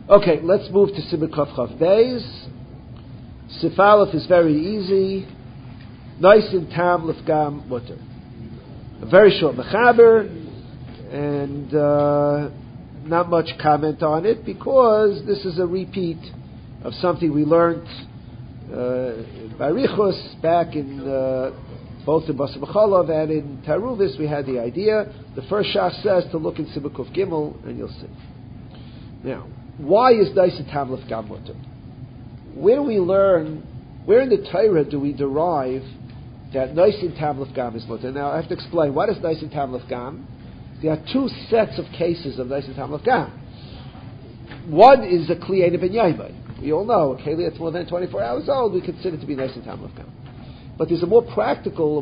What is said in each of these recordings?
Okay, let's move to Siman Kaf Chav Beis. Sif Aleph is very easy. Nice in Tam Lefgam Mutter. A very short mechaber, and not much comment on it because this is a repeat of something we learned by Richos back in both in Basar B'Chalav and in Taruvis. We had the idea. The first Shach says to look in Siman Kuf Gimel, and you'll see. Now, why is Nice in Tam Lefgam Mutter? Where do we learn? Where in the Torah do we derive that Nice in Tam Lefgam is mutter? Now I have to explain, what is Nice in Tam Lefgam? There are two sets of cases of Nice in Tam Lefgam. One is a Kli Eina Ben Yaimai. We all know a Kli that's more than 24 hours old, we consider to be Nice in Tam Lefgam. But there's a more practical,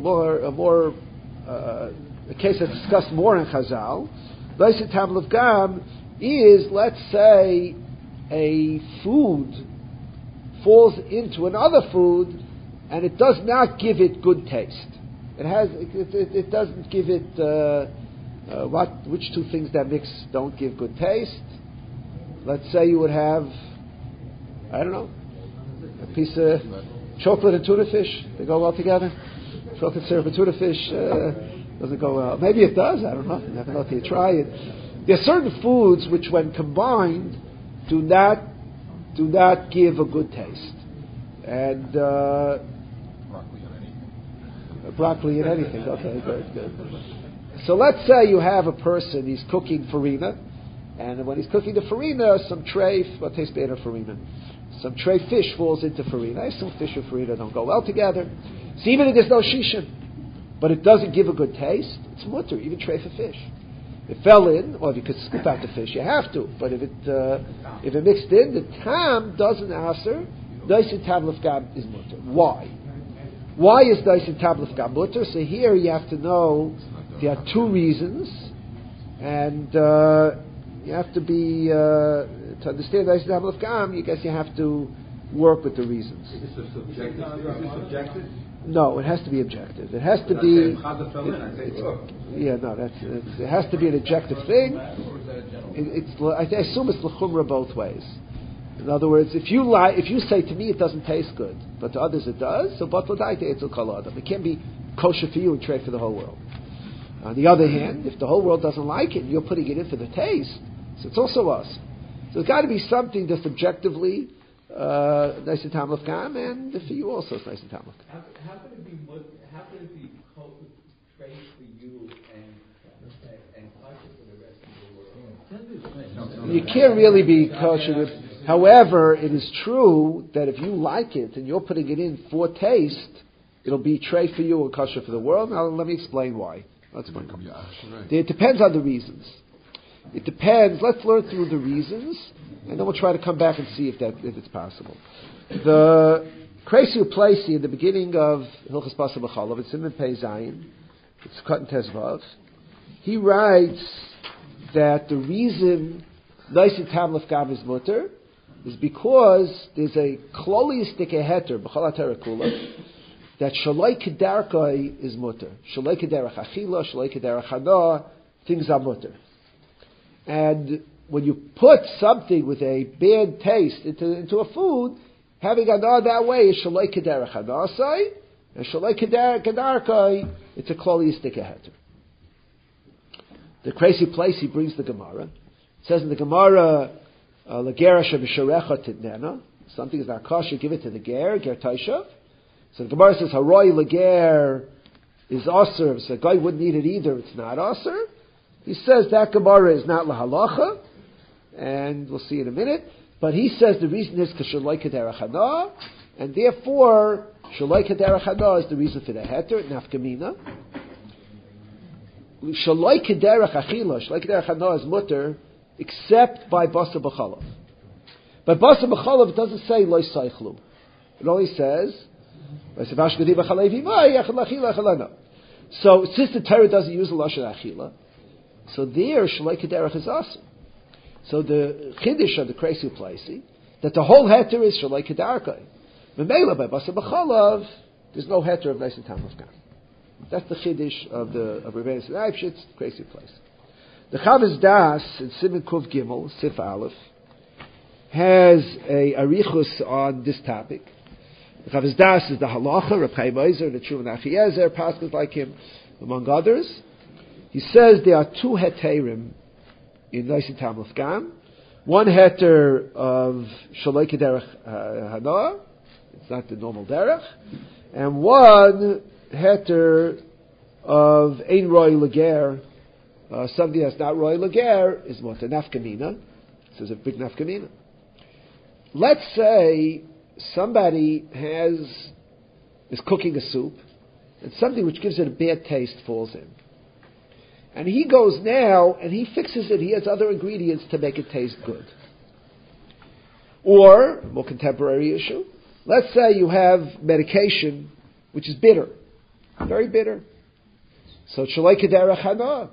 a case that's discussed more in Chazal. Nice in Tam Lefgam is, let's say, a food falls into another food, and it does not give it good taste. It doesn't give it which two things that mix don't give good taste. Let's say you would have, I don't know, a piece of chocolate and tuna fish. They go well together. Chocolate syrup and tuna fish doesn't go well. Maybe it does. I don't know. You never know till you try it. There are certain foods which, when combined, do not give a good taste. And broccoli and anything. Okay, good. So let's say you have a person, he's cooking farina, and when he's cooking the farina, some treif, what tastes better farina? Some treif fish falls into farina. I assume fish and farina don't go well together. So even if there's no shishin, but it doesn't give a good taste, it's mutter, even treif of fish. It fell in, or if you could scoop out the fish, you have to. But if it mixed in, the tam doesn't aser. Nice in Tam Lefgam is mutter. Why? Why is Nice in Tam Lefgam mutter? So here you have to know there are two reasons, and you have to be to understand Nice in Tam Lefgam. You guess you have to work with the reasons. Is this subjective? No, it has to be objective. It has to be. It has to be an objective thing. I assume it's l'chumra both ways. In other words, if you say to me it doesn't taste good, but to others it does, so batla daita etzel kol adam. It can't be kosher for you and trade for the whole world. On the other hand, if the whole world doesn't like it, and you're putting it in for the taste, so it's also us. So there's got to be something that's objectively nice in Tam Lefgam, and for you also it's nice in Tam Lefgam. How could it be trade for you and kosher for the rest of the world? You can't really be kosher. However, it is true that if you like it and you're putting it in for taste, it'll be trade for you and kosher for the world. Now let me explain why. It depends on the reasons. It depends. Let's learn through the reasons, and then we'll try to come back and see if it's possible. The Kreisi Uplaisi in the beginning of Hilchos Basar B'Chalav, it's Siman Pei Zayin, it's cut in Tezvav. He writes that the reason Nice in Tam Lefgam is mutter is because there's a klolistik heter b'chol HaTorah kula that shaloi kedarkai is mutter. Shaloi kederach achila, shaloi kederach hana, things are mutter. And when you put something with a bad taste into a food, having hana that way is shaloi kederach hanasai, and shaloi kedarkai, it's a klolistik heter. The Kreisi place he brings the Gemara. It says in the Gemara, L'ger sheb'sharecha tidnena. Something is not kosher, give it to the ger taishav. So the Gemara says, Haroi l'ger is aser. So a guy wouldn't eat it either, it's not aser. He says that Gemara is not lahalacha, and we'll see in a minute. But he says the reason is because shaloi kederach hana, and therefore shaloi kederach hana is the reason for the heter, nafkamina. Shaloi kederach achila, shaloi kederach hana is mutter, except by Basar B'Chalav. But Basar B'Chalav doesn't say Lo Seichlu. It only says, so since the Torah doesn't use the Lashon Achila, so there Shaloi Kederach is awesome. So the Chiddush of the Kreisi Uplaisi, that the whole heter is Shaloi Kederach. Memela by Basar B'Chalav, there's no heter of Nice in Tam Lefgam. That's the Chiddush of Rebbeinu Leibshitz, Kreisi Uplaisi. The Chavos Das in Siman Kuf Gimel, Sif Aleph, has a arichus on this topic. The Chavis Das is the halacha, Reb Chaim Ozer, the Truman Achiezer, pastors like him, among others. He says there are two heterim in Noisin Tamlef Gam. One heter of Shaloi Kederech Hanoah, it's not the normal derech, and one heter of Ein Roy Lager, somebody that's not Roy Lager is what? A nafkamina. This is a big nafkamina. Let's say somebody is cooking a soup, and something which gives it a bad taste falls in. And he goes now, and he fixes it, he has other ingredients to make it taste good. Or, more contemporary issue, let's say you have medication which is bitter, very bitter. So it's Shaloi Kederech Hanoah.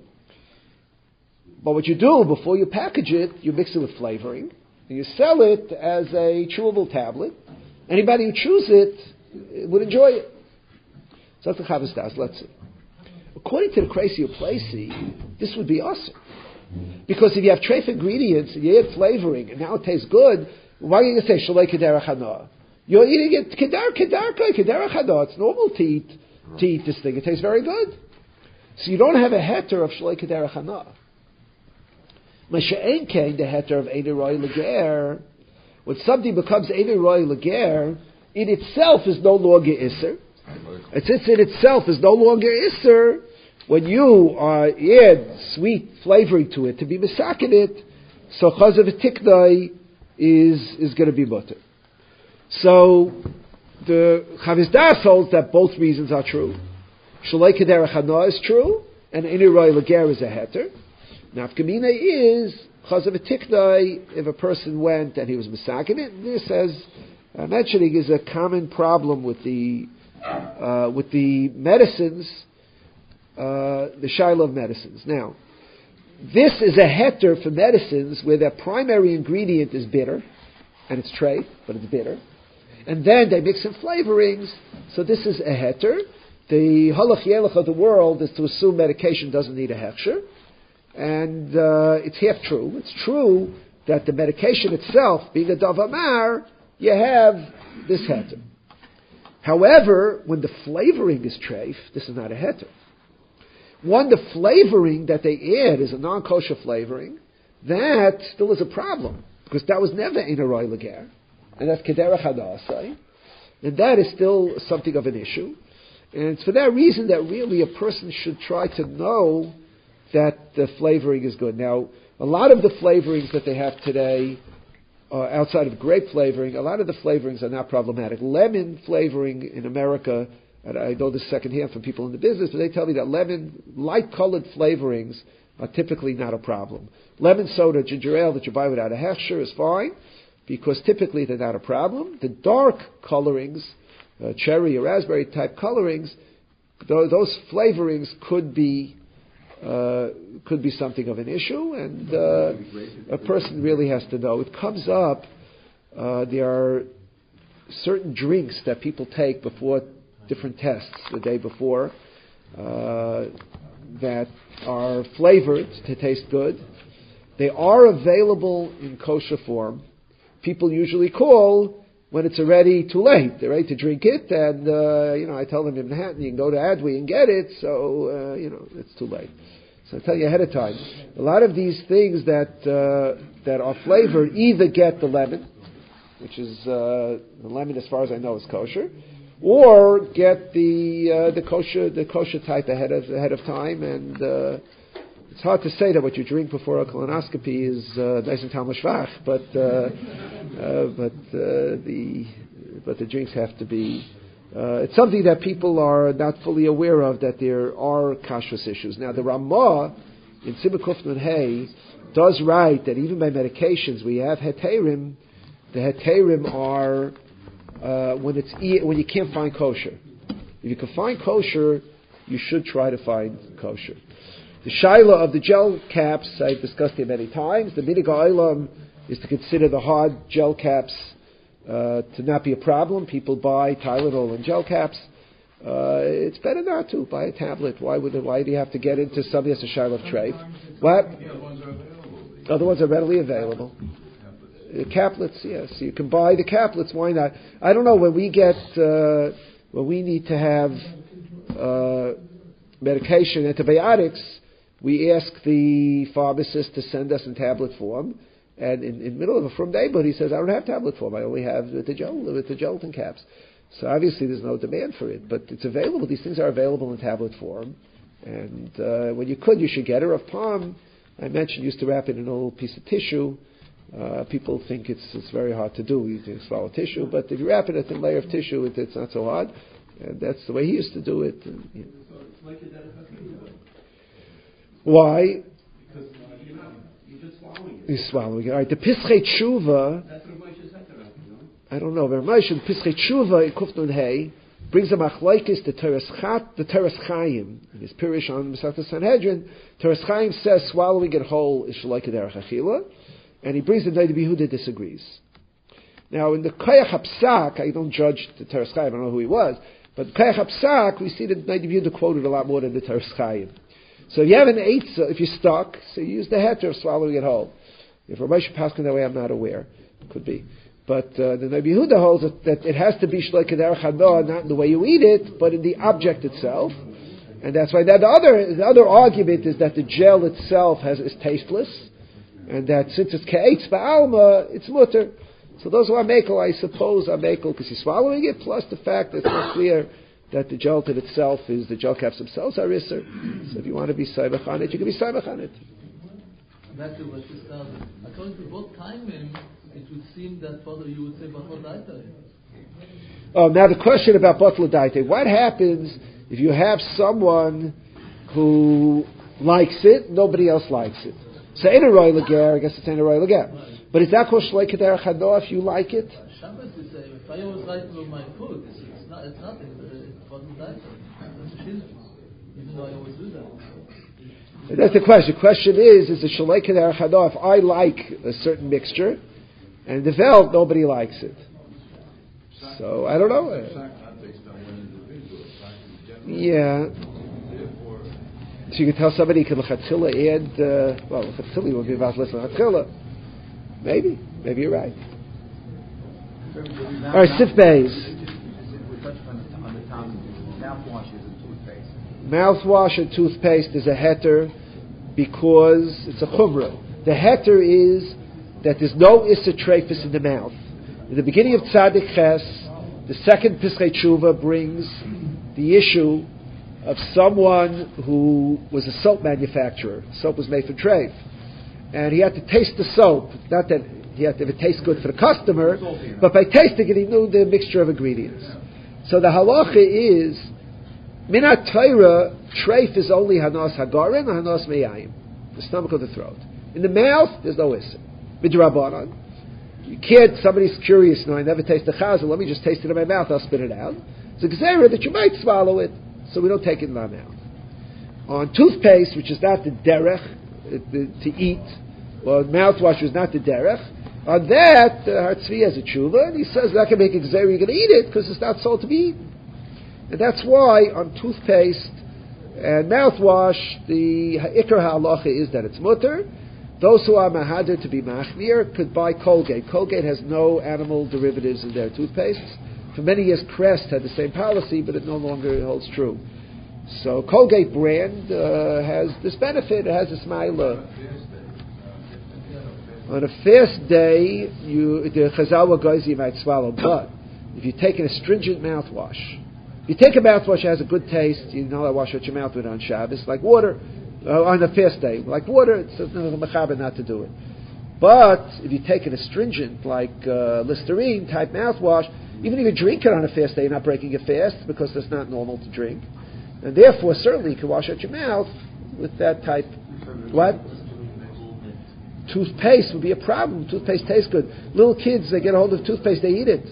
But what you do, before you package it, you mix it with flavoring, and you sell it as a chewable tablet. Anybody who chews it would enjoy it. So that's the Chavis Das. Let's see. According to the Crazy Uplasi, this would be awesome. Because if you have treif ingredients and you add flavoring and now it tastes good, why are you going to say Shaloi Kederech Hanoah? You're eating it Kederech Hanoah. It's normal to eat this thing. It tastes very good. So you don't have a heter of Shaloi Kederech Hanoah. Masha'en Kain, the heter of Ein Roy Lager, when something becomes Ein Roy Lager, in itself is no longer Isser. It in itself is no longer Isser. When you add sweet flavoring to it to be misakin it, so Chazav Tiknai is going to be mutter. So the Chavis Das holds that both reasons are true. Shaloi Kederech Hanoah is true, and Ein Roy Lager is a heter. Nafkamina is Chazav Tiknai if a person went and he was misakin it. And this, as mentioning, is a common problem with the medicines, the Shiloh of medicines. Now, this is a heter for medicines where their primary ingredient is bitter, and it's treif, but it's bitter. And then they mix in flavorings, so this is a heter. The halach yelech of the world is to assume medication doesn't need a hechsher, and it's half true. It's true that the medication itself, being a davamar, you have this heter. However, when the flavoring is treif, this is not a heter. When the flavoring that they add is a non-kosher flavoring, that still is a problem, because that was never Ein Roy Lager, and that's Kederech Hanoah, and that is still something of an issue. And it's for that reason that really a person should try to know that the flavoring is good. Now, a lot of the flavorings that they have today, outside of grape flavoring, a lot of the flavorings are not problematic. Lemon flavoring in America, and I know this secondhand from people in the business, but they tell me that lemon, light-colored flavorings are typically not a problem. Lemon soda, ginger ale that you buy without a hechsher is fine, because typically they're not a problem. The dark colorings, cherry or raspberry type colorings, those flavorings could be something of an issue, and a person really has to know. It comes up, there are certain drinks that people take before different tests the day before that are flavored to taste good. They are available in kosher form. People usually call when it's already too late. They're ready to drink it, and I tell them in Manhattan you can go to Adwe and get it, so it's too late. So I tell you ahead of time. A lot of these things that are flavored either get the lemon, which is the lemon as far as I know is kosher, or get the kosher type ahead of time, and it's hard to say that what you drink before a colonoscopy is nice and Talmud Shvach, but the drinks have to be. It's something that people are not fully aware of, that there are kashrus issues. Now, the Ramah in Simon Kufman Hay does write that even by medications we have heterim. The heterim are when you can't find kosher. If you can find kosher, you should try to find kosher. The shaila of the gel caps, I've discussed it many times. The minig ha'olam is to consider the hard gel caps to not be a problem. People buy Tylenol and gel caps. It's better not to buy a tablet. Why do you have to get into something that's a shaila of treif? What? Other ones are readily available. Caplets, yes. You can buy the caplets. Why not? I don't know. When we need to have medication, antibiotics, we ask the pharmacist to send us in tablet form. And in the middle of a from neighborhood, he says, I don't have tablet form. I only have the gelatin caps. So obviously there's no demand for it. But it's available. These things are available in tablet form. And when you should get it. Of palm, I mentioned, used to wrap it in a little piece of tissue. People think it's very hard to do. You can swallow tissue. But if you wrap it in a thin layer of tissue, it's not so hard. And that's the way he used to do it. And, So it's like a derech. Why? Because you're just swallowing it. He's swallowing it. All right, the Pischei Tshuva, That's what Moshe said to us, you know? I don't know very much. The Pischei Tshuva in Kufnun Hay brings a machlokes, the Teres Chaim, in his Pirish on Masechtas Sanhedrin. Teres Chaim says swallowing it whole is like a derech achila, and he brings the Noda B'Yehuda disagrees. Now, in the Koyach HaPsak, I don't judge the Teres Chaim, I don't know who he was, but in Koyach HaPsak, we see that Noda B'Yehuda quoted a lot more than the Teres Chaim. So if you have an eitzah, if you're stuck, so you use the heter of swallowing it whole. If Rav Moshe Paskin that way, I'm not aware. Could be. But the Noda B'Yehuda holds that it has to be shleika derech hanoah, not in the way you eat it, but in the object itself. And that's why the other argument is that the gel itself is tasteless, and that since it's ke'etz ba'alma, it's mutter. So those who are mekel, I suppose, are mekel because he's swallowing it, plus the fact that it's not clear that the gelatin itself is, the gel caps themselves are isser. So if you want to be saibach on it, you can be saibach on it. Back to what you started. According to both timing, it would seem that further you would say Batal Daita. Oh, now the question about Batal Daita. What happens if you have someone who likes it, nobody else likes it? So in a roy lager, I guess it's in a roy lager. But is that called shleika derech hanoah if you like it? Shabbos would say, if I always like with my food, it's nothing. It's Batal Daita. That's a shilling. Even though I always do that. That's the question. The question is it shleika derech hanoah if I like a certain mixture, and the Welt, nobody likes it. So, I don't know. Yeah. So you can tell somebody can l'chatzilla add, l'chatzilla would be about less l'chatzilla. Maybe you're right. All right, Sif Beis. We touched on the topic mouthwashes and toothpaste. Mouthwash and toothpaste is a heter because it's a chumrah. The heter is that there's no issa treifus in the mouth. In the beginning of Tzadik Ches, the second Pischei Tshuva brings the issue of someone who was a soap manufacturer. Soap was made for treif. And he had to taste the soap. Not that he had to have it taste good for the customer, but by tasting it, he knew the mixture of ingredients. So the halacha is, Minat Torah, treif is only hanos hagarin or hanos meyayim, the stomach or the throat. In the mouth, there's no issa. Midrabanan. You can't, somebody's curious, no, I never tasted chazel, let me just taste it in my mouth, I'll spit it out. It's a gzera that you might swallow it, so we don't take it in our mouth. On toothpaste, which is not the derech, to eat, or mouthwash is not the derech, on that, Hartzvi has a tshuva, and he says that can make a gzera, you're going to eat it, because it's not sold to be eaten. And that's why on toothpaste and mouthwash, the ikar halacha is that it's mutter. Those who are mahadir to be machmir could buy Colgate. Colgate has no animal derivatives in their toothpastes. For many years, Crest had the same policy, but it no longer holds true. So Colgate brand has this benefit. It has this ma'ila. On a fast day, the chazal goes you might swallow, but if you take an astringent mouthwash, if you take a mouthwash that has a good taste, you know I wash out your mouth with on Shabbos, like water. On a fast day, like water, it's a mechaber not to do it. But if you take an astringent like Listerine type mouthwash, even if you drink it on a fast day, you're not breaking your fast because it's not normal to drink, and therefore certainly you can wash out your mouth with that type. What? Toothpaste would be a problem. Toothpaste tastes good. Little kids, they get a hold of toothpaste, they eat it.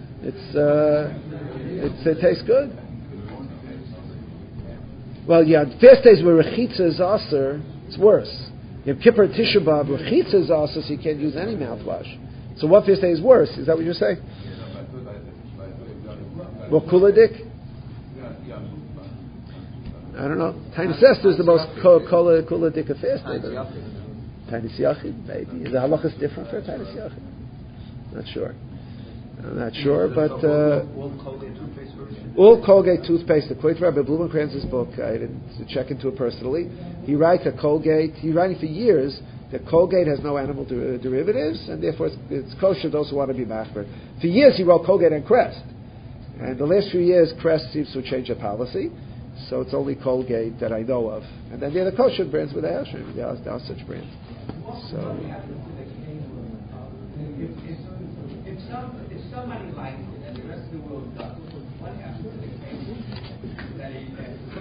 It tastes good. Well, yeah, fast days where rechitza is aser, it's worse. You have Kippur Tisha B'Av, rechitza is aser, so you can't use any mouthwash. So what fast day is worse? Is that what you're saying? Well, kuladik? I don't know. Tiny Sester is the most kuladik of fast day. Tiny Yachid, maybe. The halacha is different for Tiny Yachid. Not sure. I'm not sure, but all Colgate toothpaste version. all Colgate toothpaste. According to Rabbi Blumenkranz's book, I didn't check into it personally. He writes that Colgate. He's writing for years that Colgate has no animal derivatives, and therefore it's kosher. Those who want to be machmer. For years he wrote Colgate and Crest, and the last few years Crest seems to change their policy. So it's only Colgate that I know of, and then the other kosher brands with Ashram. There are such brands. So. If somebody likes it and the rest of the world doesn't, what happens to the case that he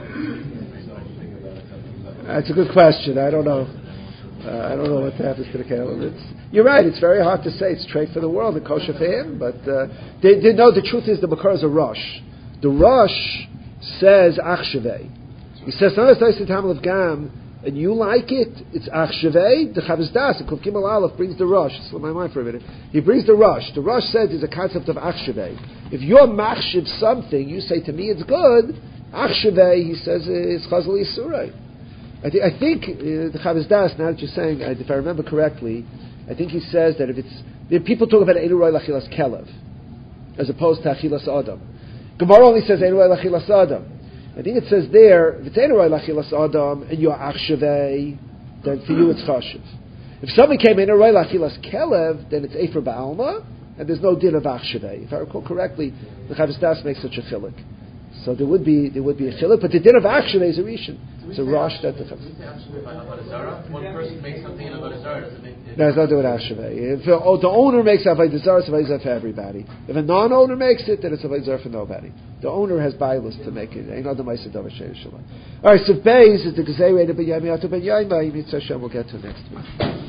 That's a good question. I don't know. I don't know what happens to the caleb. You're right. It's very hard to say. It's trade for the world and kosher for him. But the truth is the makar is a rush. The rush says achshavei. He says of gam, and you like it. It's achshavei. The Chavos Das, the Kuf Gimel Aleph brings the rush. Slip my mind for a minute. He brings the rush. The rush says there's a concept of achshavei. If you're machshav something, you say to me it's good. Achshavei, he says, is chazal yisurei. I think the Chavos Das, now that you're saying, if I remember correctly, I think he says that if people talk about Einurai Lachilas Kelev, as opposed to Achilas Adam. Gemara only says Einurai Lachilas Adam. I think it says there, if it's Einurai Lachilas Adam and you're Achshavei, then for you it's Chashiv. If somebody came Einurai Lachilas Kelev, then it's Efer Ba'alma, and there's no din of Achshavei. If I recall correctly, the Chavos Das makes such a chilik. So there would be a chilik, but the din of Achshavei is a rishon. It's a rush that the one person makes something in Avodah Zarah, doesn't make it. There's nothing with Achshavei. If the owner makes Avodah Zarah, it's Avodah Zarah for everybody. If a non-owner makes it, then it's Avodah Zarah for nobody. The owner has bailus to make it. Ain't other ma'aser davar she'er shalom. All right, so Beis is the Gezerah Ben Yami Atu Ben Yaima. Yitzhak Hashem. We'll get to next week.